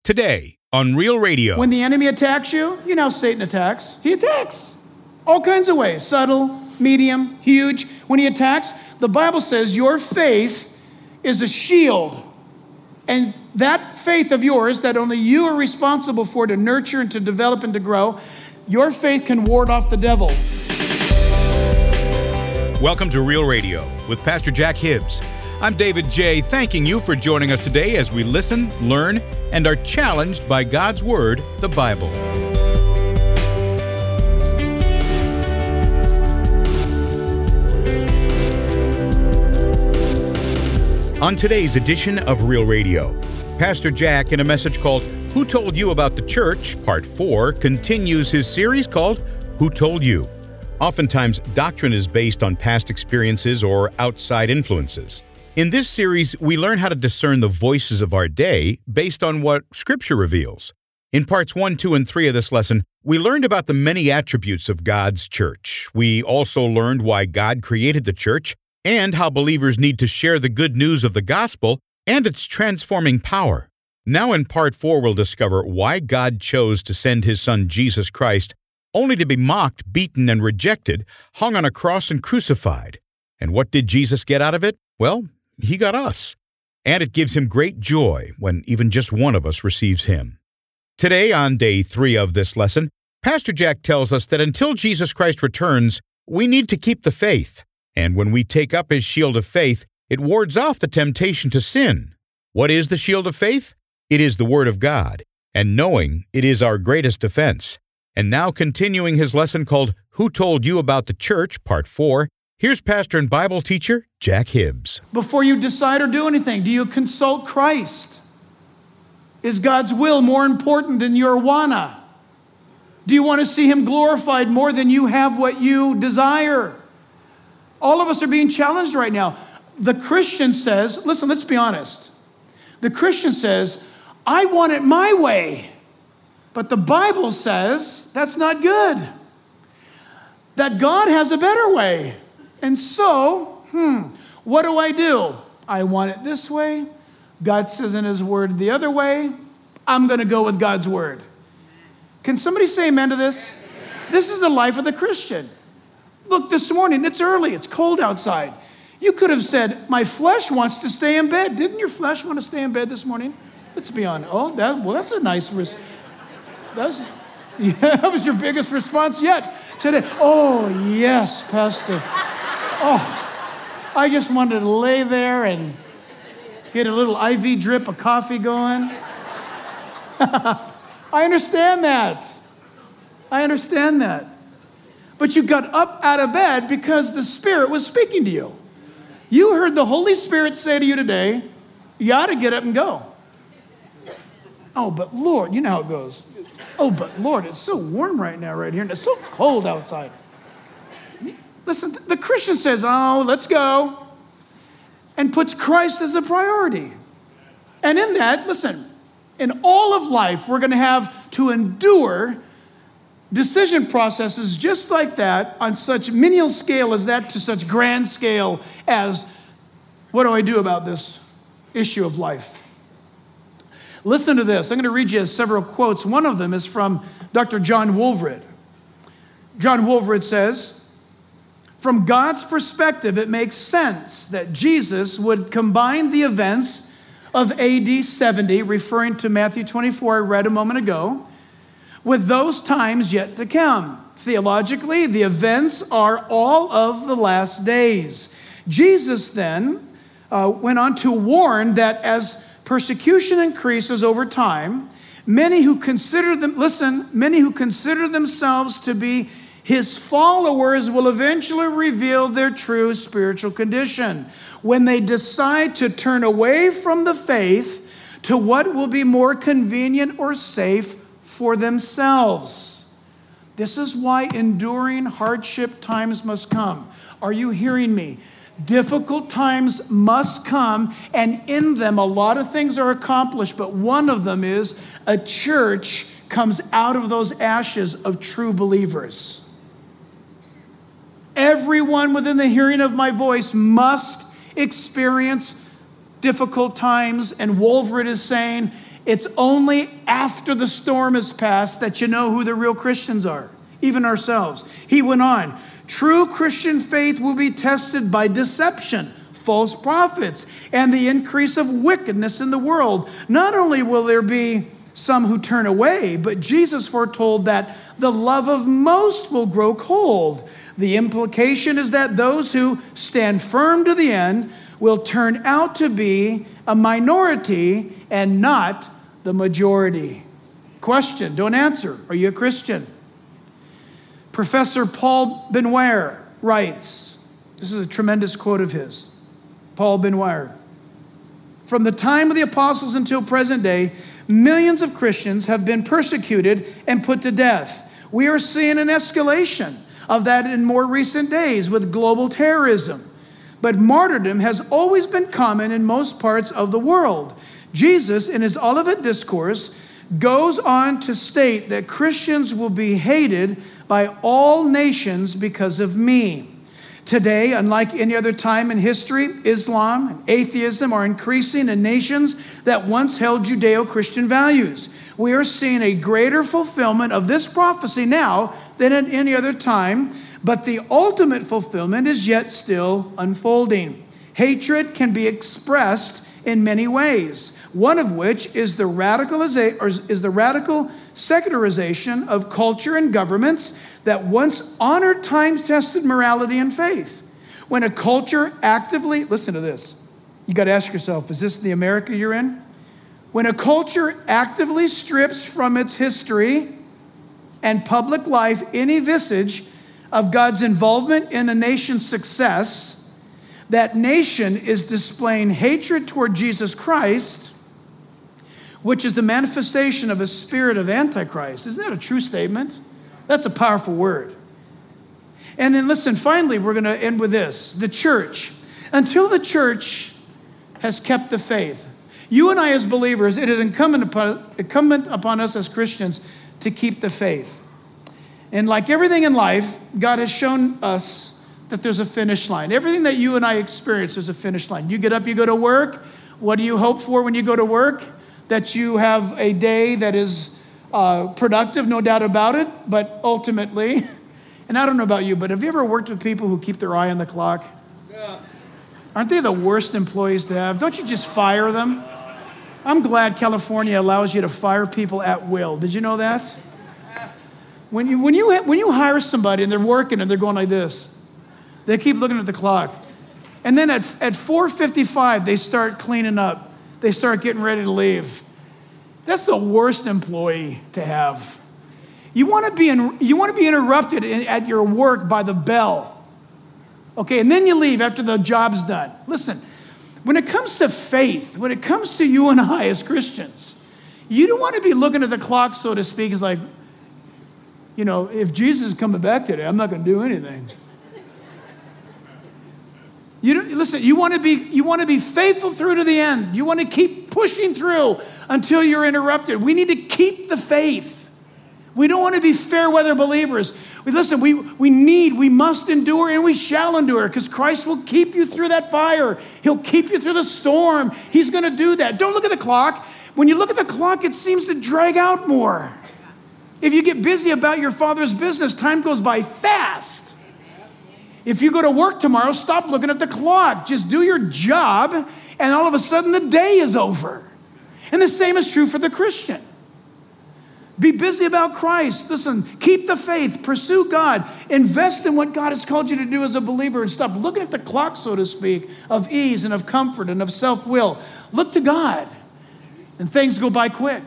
Today on Real Radio. When the enemy attacks you, you know how Satan attacks. He attacks all kinds of ways, subtle, medium, huge. When he attacks, the Bible says your faith is a shield. And that faith of yours that only you are responsible for to nurture and to develop and to grow, your faith can ward off the devil. Welcome to Real Radio with Pastor Jack Hibbs. I'm David J., thanking you for joining us today as we listen, learn, and are challenged by God's Word, the Bible. On today's edition of Real Radio, Pastor Jack, in a message called Who Told You About the Church, Part 4, continues his series called Who Told You? Oftentimes, doctrine is based on past experiences or outside influences. In this series, we learn how to discern the voices of our day based on what Scripture reveals. In parts 1, 2, and 3 of this lesson, we learned about the many attributes of God's church. We also learned why God created the church and how believers need to share the good news of the gospel and its transforming power. Now in part 4, we'll discover why God chose to send His Son Jesus Christ only to be mocked, beaten, and rejected, hung on a cross and crucified. And what did Jesus get out of it? Well, He got us. And it gives Him great joy when even just one of us receives Him. Today, on day 3 of this lesson, Pastor Jack tells us that until Jesus Christ returns, we need to keep the faith. And when we take up His shield of faith, it wards off the temptation to sin. What is the shield of faith? It is the Word of God, and knowing it is our greatest defense. And now continuing his lesson called Who Told You About the Church, Part 4, here's pastor and Bible teacher Jack Hibbs. Before you decide or do anything, do you consult Christ? Is God's will more important than your wanna? Do you want to see Him glorified more than you have what you desire? All of us are being challenged right now. The Christian says, listen, let's be honest. The Christian says, I want it my way. But the Bible says that's not good. That God has a better way. And so, what do? I want it this way. God says in His Word the other way. I'm going to go with God's Word. Can somebody say amen to this? This is the life of the Christian. Look, this morning, it's early. It's cold outside. You could have said, my flesh wants to stay in bed. Didn't your flesh want to stay in bed this morning? Let's be honest. That's a nice response. That was your biggest response yet today. Oh, yes, Pastor. Oh, I just wanted to lay there and get a little IV drip of coffee going. I understand that. But you got up out of bed because the Spirit was speaking to you. You heard the Holy Spirit say to you today, you ought to get up and go. Oh, but Lord, you know how it goes. Oh, but Lord, it's so warm right now right here, and it's so cold outside. Listen, the Christian says, oh, let's go, and puts Christ as the priority. And in that, listen, in all of life, we're going to have to endure decision processes just like that on such menial scale as that to such grand scale as, what do I do about this issue of life? Listen to this. I'm going to read you several quotes. One of them is from Dr. John Wolvered. John Wolvered says, from God's perspective, it makes sense that Jesus would combine the events of AD 70, referring to Matthew 24, I read a moment ago, with those times yet to come. Theologically, the events are all of the last days. Jesus then went on to warn that as persecution increases over time, many who consider themselves to be His followers will eventually reveal their true spiritual condition when they decide to turn away from the faith to what will be more convenient or safe for themselves. This is why enduring hardship times must come. Are you hearing me? Difficult times must come, and in them a lot of things are accomplished, but one of them is a church comes out of those ashes of true believers. Everyone within the hearing of my voice must experience difficult times, and Wolvered is saying It's only after the storm has passed that you know who the real Christians are, even ourselves. He went on, true Christian faith will be tested by deception, false prophets, and the increase of wickedness in the world. Not only will there be some who turn away, but Jesus foretold that the love of most will grow cold. The implication is that those who stand firm to the end will turn out to be a minority and not the majority. Question, don't answer. Are you a Christian? Professor Paul Benoit writes, this is a tremendous quote of his, Paul Benoit. From the time of the apostles until present day, millions of Christians have been persecuted and put to death. We are seeing an escalation of that in more recent days with global terrorism. But martyrdom has always been common in most parts of the world. Jesus, in his Olivet Discourse, goes on to state that Christians will be hated by all nations because of me. Today, unlike any other time in history, Islam and atheism are increasing in nations that once held Judeo-Christian values. We are seeing a greater fulfillment of this prophecy now than at any other time, but the ultimate fulfillment is yet still unfolding. Hatred can be expressed in many ways, one of which is the radical secularization of culture and governments that once honored time-tested morality and faith. When a culture actively, listen to this, you got to ask yourself, is this the America you're in? When a culture actively strips from its history and public life any vestige of God's involvement in a nation's success, that nation is displaying hatred toward Jesus Christ, which is the manifestation of a spirit of Antichrist. Isn't that a true statement? That's a powerful word. And then listen, finally, we're going to end with this. The church. Until the church has kept the faith, you and I as believers, it is incumbent upon us as Christians to keep the faith. And like everything in life, God has shown us that there's a finish line. Everything that you and I experience is a finish line. You get up, you go to work. What do you hope for when you go to work? That you have a day that is productive, no doubt about it, but ultimately, and I don't know about you, but have you ever worked with people who keep their eye on the clock? Yeah. Aren't they the worst employees to have? Don't you just fire them? I'm glad California allows you to fire people at will. Did you know that? When you hire somebody and they're working and they're going like this, they keep looking at the clock. And then at 4:55, they start cleaning up. They start getting ready to leave. That's the worst employee to have. You want to be interrupted at your work by the bell. Okay, and then you leave after the job's done. Listen, when it comes to faith, when it comes to you and I as Christians, you don't want to be looking at the clock, so to speak, as like, you know, if Jesus is coming back today, I'm not going to do anything. Listen, you want to be faithful through to the end. You want to keep pushing through until you're interrupted. We need to keep the faith. We don't want to be fair weather believers. We must endure and we shall endure because Christ will keep you through that fire. He'll keep you through the storm. He's going to do that. Don't look at the clock. When you look at the clock, it seems to drag out more. If you get busy about your Father's business, time goes by fast. If you go to work tomorrow, stop looking at the clock. Just do your job, and all of a sudden the day is over. And the same is true for the Christian. Be busy about Christ. Listen, keep the faith. Pursue God. Invest in what God has called you to do as a believer, and stop looking at the clock, so to speak, of ease and of comfort and of self-will. Look to God, and things go by quick.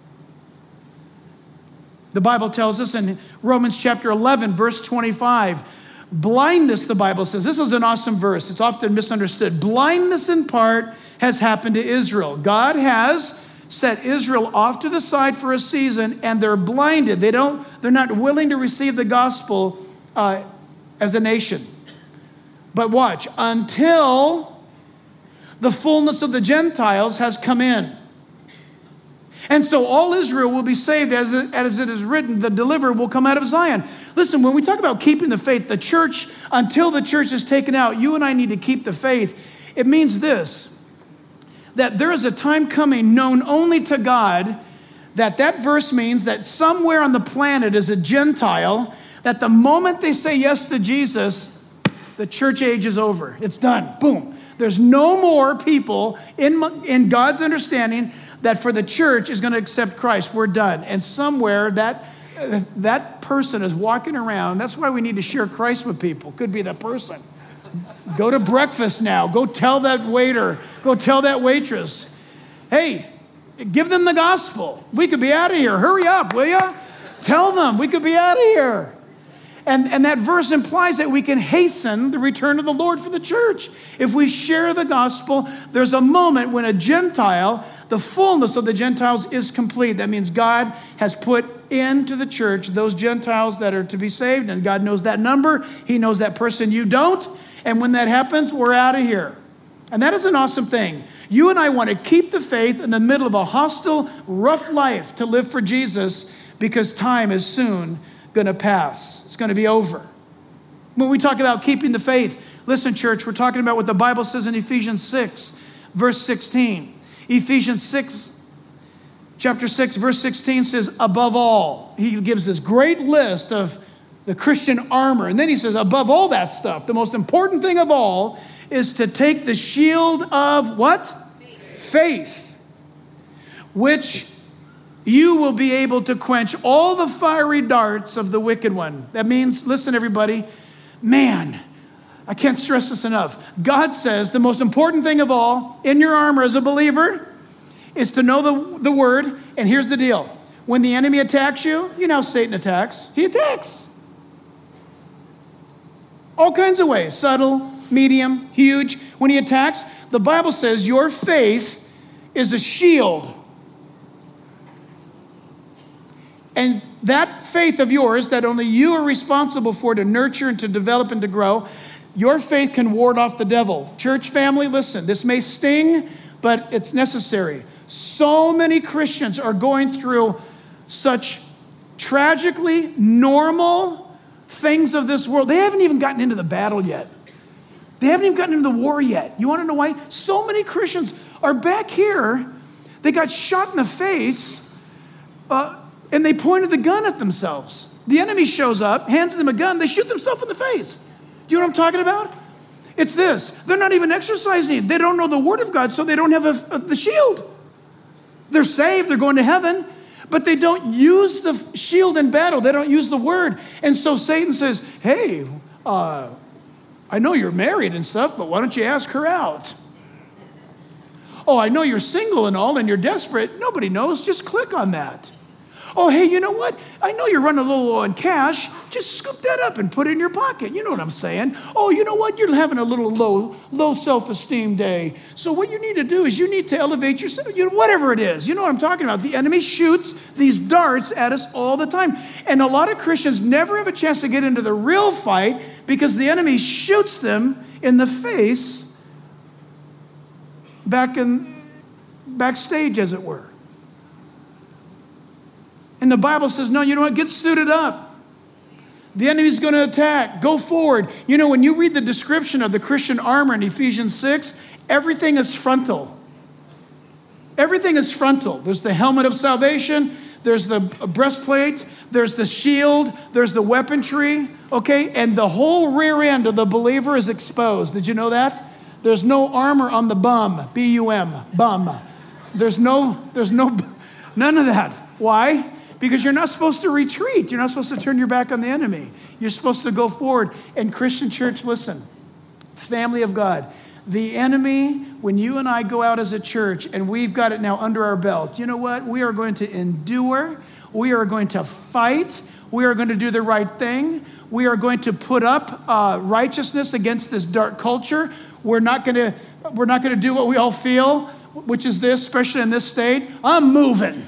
The Bible tells us in Romans chapter 11, verse 25, blindness, the Bible says, this is an awesome verse. It's often misunderstood. Blindness in part has happened to Israel. God has set Israel off to the side for a season, and they're blinded. They're not willing to receive the gospel as a nation. But watch, until the fullness of the Gentiles has come in. And so all Israel will be saved, as it is written, the deliverer will come out of Zion. Listen, when we talk about keeping the faith, the church, until the church is taken out, you and I need to keep the faith. It means this, that there is a time coming known only to God, that verse means that somewhere on the planet is a Gentile, that the moment they say yes to Jesus, the church age is over. It's done. Boom. There's no more people in God's understanding that for the church is going to accept Christ. We're done. And somewhere that person is walking around. That's why we need to share Christ with people. Could be that person. Go to breakfast now. Go tell that waiter. Go tell that waitress. Hey, give them the gospel. We could be out of here. Hurry up, will you? Tell them we could be out of here. And that verse implies that we can hasten the return of the Lord for the church. If we share the gospel, there's a moment when a Gentile, the fullness of the Gentiles is complete. That means God has put into the church those Gentiles that are to be saved, and God knows that number. He knows that person you don't. And when that happens, we're out of here. And that is an awesome thing. You and I want to keep the faith in the middle of a hostile, rough life to live for Jesus, because time is soon going to pass. It's going to be over. When we talk about keeping the faith, listen, church, we're talking about what the Bible says in Ephesians 6, verse 16. Ephesians 6, chapter 6, verse 16 says, above all. He gives this great list of the Christian armor. And then he says, above all that stuff, the most important thing of all is to take the shield of what? Faith. Which you will be able to quench all the fiery darts of the wicked one. That means, listen, everybody, man, I can't stress this enough. God says the most important thing of all in your armor as a believer is to know the word. And here's the deal. When the enemy attacks you, you know how Satan attacks. He attacks. All kinds of ways. Subtle, medium, huge. When he attacks, the Bible says your faith is a shield. And that faith of yours that only you are responsible for to nurture and to develop and to grow, your faith can ward off the devil. Church family, listen, this may sting, but it's necessary. So many Christians are going through such tragically normal things of this world. They haven't even gotten into the battle yet. They haven't even gotten into the war yet. You want to know why? So many Christians are back here. They got shot in the face, and they pointed the gun at themselves. The enemy shows up, hands them a gun, they shoot themselves in the face. Do you know what I'm talking about? It's this. They're not even exercising. They don't know the word of God, so they don't have the shield. They're saved, they're going to heaven, but they don't use the shield in battle. They don't use the word. And so Satan says, hey, I know you're married and stuff, but why don't you ask her out? Oh, I know you're single and all, and you're desperate. Nobody knows. Just click on that. Oh, hey, you know what? I know you're running a little low on cash. Just scoop that up and put it in your pocket. You know what I'm saying? Oh, you know what? You're having a little low self-esteem day. So what you need to do is you need to elevate yourself, whatever it is. You know what I'm talking about. The enemy shoots these darts at us all the time. And a lot of Christians never have a chance to get into the real fight because the enemy shoots them in the face backstage, as it were. And the Bible says, no, you know what? Get suited up. The enemy's going to attack. Go forward. You know, when you read the description of the Christian armor in Ephesians 6, everything is frontal. Everything is frontal. There's the helmet of salvation. There's the breastplate. There's the shield. There's the weaponry. Okay? And the whole rear end of the believer is exposed. Did you know that? There's no armor on the bum. B-U-M. Bum. There's none of that. Why? Because you're not supposed to retreat. You're not supposed to turn your back on the enemy. You're supposed to go forward. And Christian church, listen, family of God, the enemy, when you and I go out as a church and we've got it now under our belt, you know what? We are going to endure. We are going to fight. We are going to do the right thing. We are going to put up righteousness against this dark culture. We're not going to do what we all feel, which is this, especially in this state. I'm moving.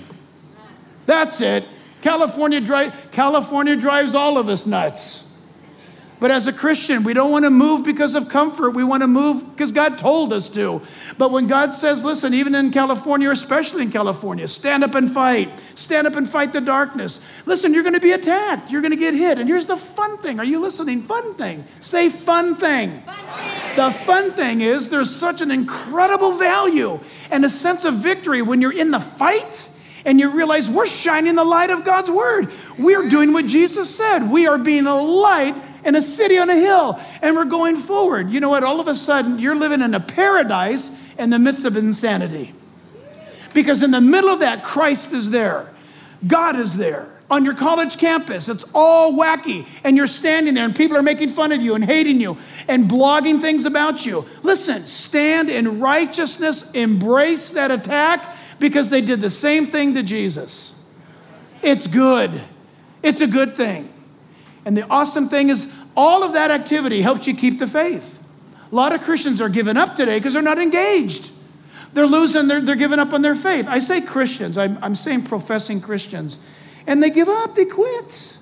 That's it. California drives all of us nuts. But as a Christian, we don't want to move because of comfort. We want to move because God told us to. But when God says, listen, even in California, or especially in California, stand up and fight. Stand up and fight the darkness. Listen, you're going to be attacked. You're going to get hit. And here's the fun thing. Are you listening? Fun thing. Say fun thing. The fun thing is there's such an incredible value and a sense of victory when you're in the fight and you realize we're shining the light of God's word. We're doing what Jesus said. We are being a light in a city on a hill, and we're going forward. You know what? All of a sudden, you're living in a paradise in the midst of insanity. Because in the middle of that, Christ is there. God is there. On your college campus, it's all wacky, and you're standing there, and people are making fun of you and hating you and blogging things about you. Listen, stand in righteousness, embrace that attack, because they did the same thing to Jesus. It's good. It's a good thing. And the awesome thing is all of that activity helps you keep the faith. A lot of Christians are giving up today because they're not engaged. They're losing, they're giving up on their faith. I say Christians, I'm saying professing Christians. And they give up, they quit.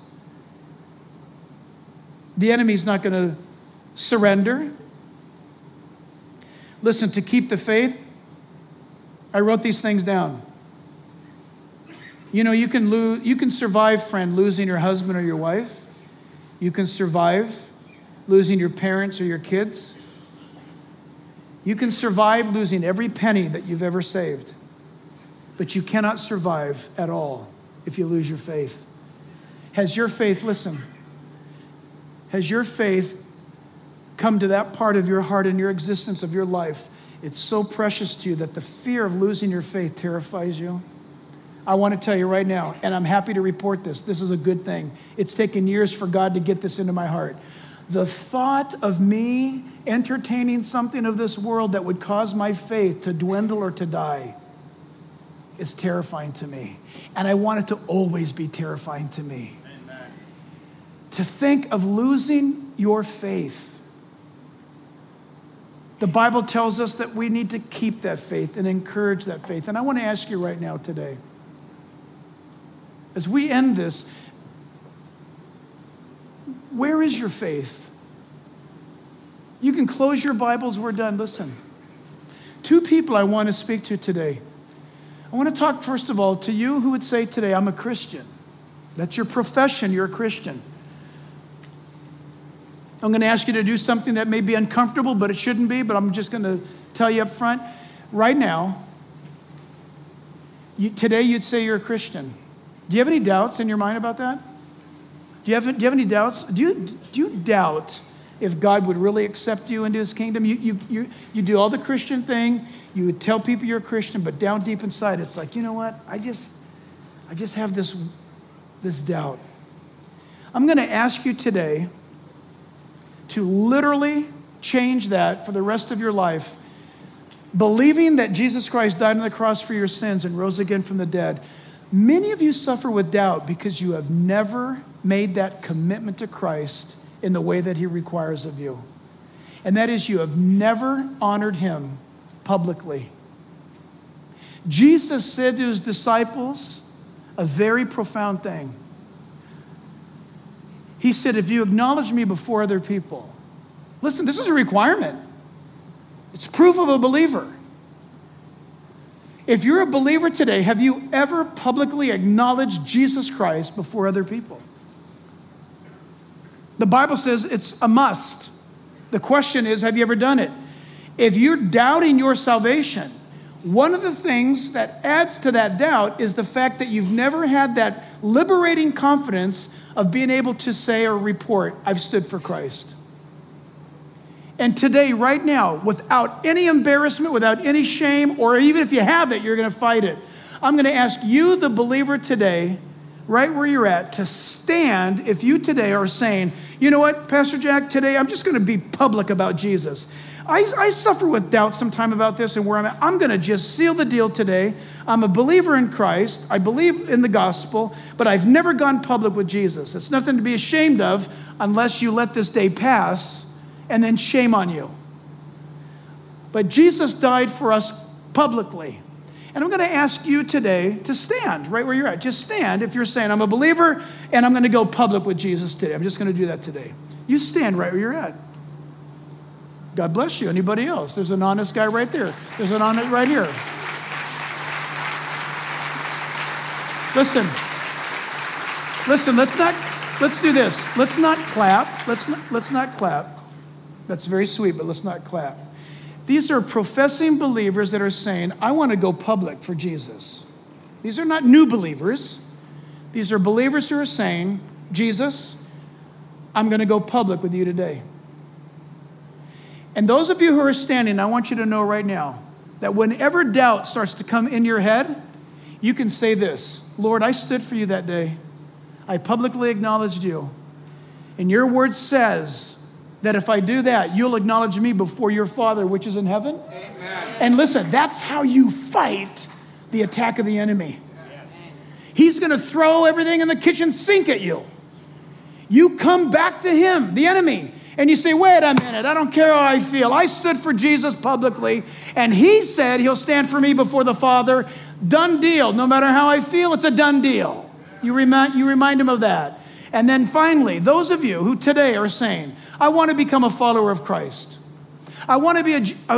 The enemy's not going to surrender. Listen, to keep the faith, I wrote these things down. You know, you can survive, friend, losing your husband or your wife. You can survive losing your parents or your kids. You can survive losing every penny that you've ever saved. But you cannot survive at all if you lose your faith. Has your faith, listen, has your faith come to that part of your heart and your existence of your life? It's so precious to you that the fear of losing your faith terrifies you. I want to tell you right now, and I'm happy to report this. This is a good thing. It's taken years for God to get this into my heart. The thought of me entertaining something of this world that would cause my faith to dwindle or to die is terrifying to me. And I want it to always be terrifying to me. Amen. To think of losing your faith. The Bible tells us that we need to keep that faith and encourage that faith. And I want to ask you right now today, as we end this, where is your faith? You can close your Bibles, we're done. Listen, two people I want to speak to today. I want to talk, first of all, to you who would say today, I'm a Christian. That's your profession, you're a Christian. I'm going to ask you to do something that may be uncomfortable, but it shouldn't be, but I'm just going to tell you up front. Right now, today you'd say you're a Christian. Do you have any doubts in your mind about that? Do you have any doubts? Do you doubt if God would really accept you into his kingdom? You do all the Christian thing. You would tell people you're a Christian, but down deep inside, it's like, you know what? I just have this doubt. I'm going to ask you today to literally change that for the rest of your life, believing that Jesus Christ died on the cross for your sins and rose again from the dead. Many of you suffer with doubt because you have never made that commitment to Christ in the way that he requires of you. And that is, you have never honored him publicly. Jesus said to his disciples a very profound thing. He said, if you acknowledge me before other people, listen, this is a requirement. It's proof of a believer. If you're a believer today, have you ever publicly acknowledged Jesus Christ before other people? The Bible says it's a must. The question is, have you ever done it? If you're doubting your salvation, one of the things that adds to that doubt is the fact that you've never had that liberating confidence of being able to say or report, I've stood for Christ. And today, right now, without any embarrassment, without any shame, or even if you have it, you're going to fight it. I'm going to ask you, the believer today, right where you're at, to stand if you today are saying, you know what, Pastor Jack, today I'm just going to be public about Jesus. I suffer with doubt sometime about this and where I'm at. I'm going to just seal the deal today. I'm a believer in Christ. I believe in the gospel, but I've never gone public with Jesus. It's nothing to be ashamed of unless you let this day pass, and then shame on you. But Jesus died for us publicly. And I'm going to ask you today to stand right where you're at. Just stand if you're saying, I'm a believer and I'm going to go public with Jesus today. I'm just going to do that today. You stand right where you're at. God bless you. Anybody else? There's an honest guy right there. There's an honest right here. Listen, let's do this. Let's not clap. Let's not clap. That's very sweet, but let's not clap. These are professing believers that are saying, I want to go public for Jesus. These are not new believers. These are believers who are saying, Jesus, I'm going to go public with you today. And those of you who are standing, I want you to know right now that whenever doubt starts to come in your head, you can say this, Lord, I stood for you that day. I publicly acknowledged you. And your word says that if I do that, you'll acknowledge me before your Father, which is in heaven. Amen. And listen, that's how you fight the attack of the enemy. Yes. He's going to throw everything in the kitchen sink at you. You come back to him, the enemy, and you say, wait a minute, I don't care how I feel. I stood for Jesus publicly, and he said he'll stand for me before the Father. Done deal. No matter how I feel, it's a done deal. You remind him of that. And then finally, those of you who today are saying, I want to become a follower of Christ. I want to be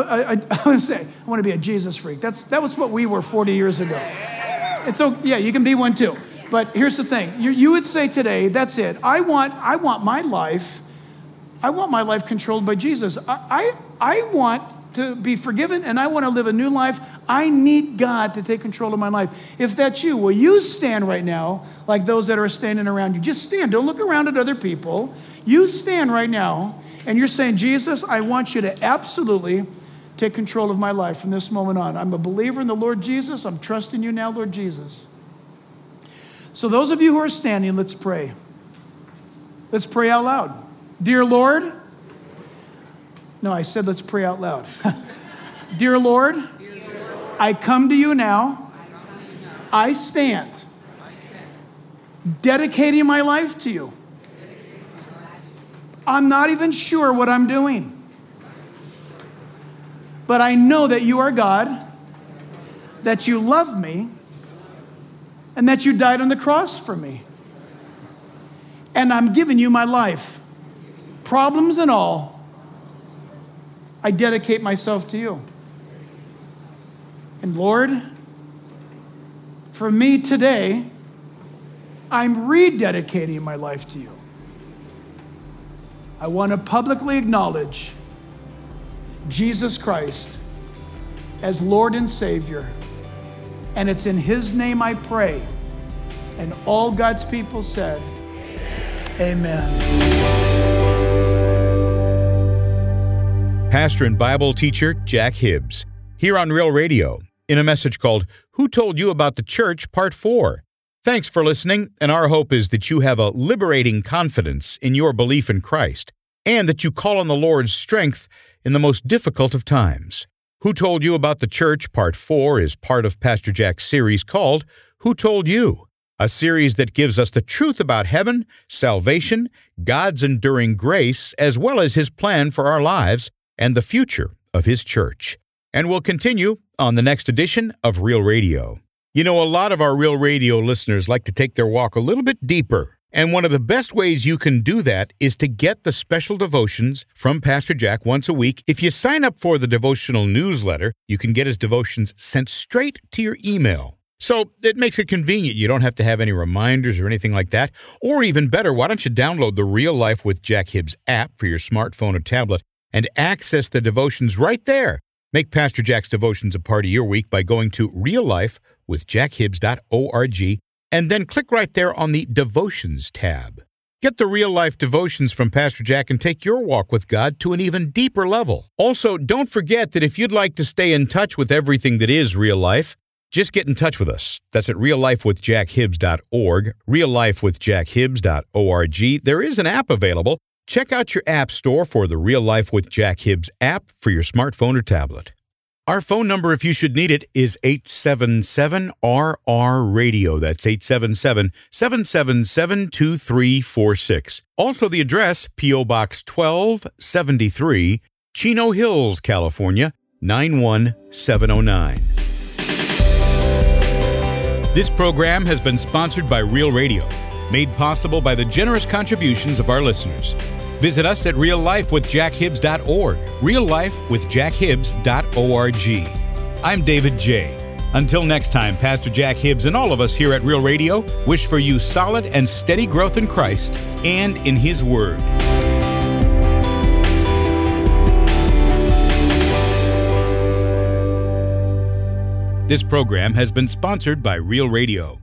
a Jesus freak. That was what we were 40 years ago. Yeah, you can be one too. But here's the thing. You would say today, that's it. I want my life controlled by Jesus. I want to be forgiven and I want to live a new life. I need God to take control of my life. If that's you, will you stand right now like those that are standing around you? Just stand. Don't look around at other people. You stand right now and you're saying, Jesus, I want you to absolutely take control of my life from this moment on. I'm a believer in the Lord Jesus. I'm trusting you now, Lord Jesus. So those of you who are standing, let's pray. Let's pray out loud. Dear Lord, no, I said let's pray out loud. Dear Lord, I come to you now. I stand, dedicating my life to you. I'm not even sure what I'm doing, but I know that you are God, that you love me, and that you died on the cross for me. And I'm giving you my life. Problems and all, I dedicate myself to you. And Lord, for me today, I'm rededicating my life to you. I want to publicly acknowledge Jesus Christ as Lord and Savior. And it's in his name I pray. And all God's people said, Amen. Pastor and Bible teacher Jack Hibbs, here on Real Radio, in a message called Who Told You About the Church, Part 4. Thanks for listening, and our hope is that you have a liberating confidence in your belief in Christ, and that you call on the Lord's strength in the most difficult of times. Who Told You About the Church, Part 4 is part of Pastor Jack's series called Who Told You? A series that gives us the truth about heaven, salvation, God's enduring grace, as well as his plan for our lives and the future of his church. And we'll continue on the next edition of Real Radio. You know, a lot of our Real Radio listeners like to take their walk a little bit deeper. And one of the best ways you can do that is to get the special devotions from Pastor Jack once a week. If you sign up for the devotional newsletter, you can get his devotions sent straight to your email. So it makes it convenient. You don't have to have any reminders or anything like that. Or even better, why don't you download the Real Life with Jack Hibbs app for your smartphone or tablet and access the devotions right there. Make Pastor Jack's devotions a part of your week by going to reallifewithjackhibbs.org and then click right there on the Devotions tab. Get the Real Life devotions from Pastor Jack and take your walk with God to an even deeper level. Also, don't forget that if you'd like to stay in touch with everything that is Real Life, just get in touch with us. That's at reallifewithjackhibbs.org, reallifewithjackhibbs.org. There is an app available. Check out your app store for the Real Life with Jack Hibbs app for your smartphone or tablet. Our phone number, if you should need it, is 877-RR-RADIO. That's 877-777-2346. Also, the address, P.O. Box 1273, Chino Hills, California, 91709. This program has been sponsored by Real Radio, made possible by the generous contributions of our listeners. Visit us at reallifewithjackhibbs.org, reallifewithjackhibbs.org. I'm David J. Until next time, Pastor Jack Hibbs and all of us here at Real Radio wish for you solid and steady growth in Christ and in His Word. This program has been sponsored by Real Radio.